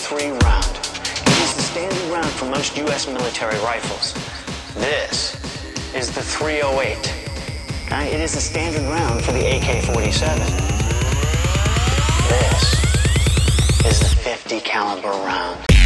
.3 round. It is the standard round for most U.S. military rifles. This is the .308. It is the standard round for the AK-47. This is the .50 caliber round.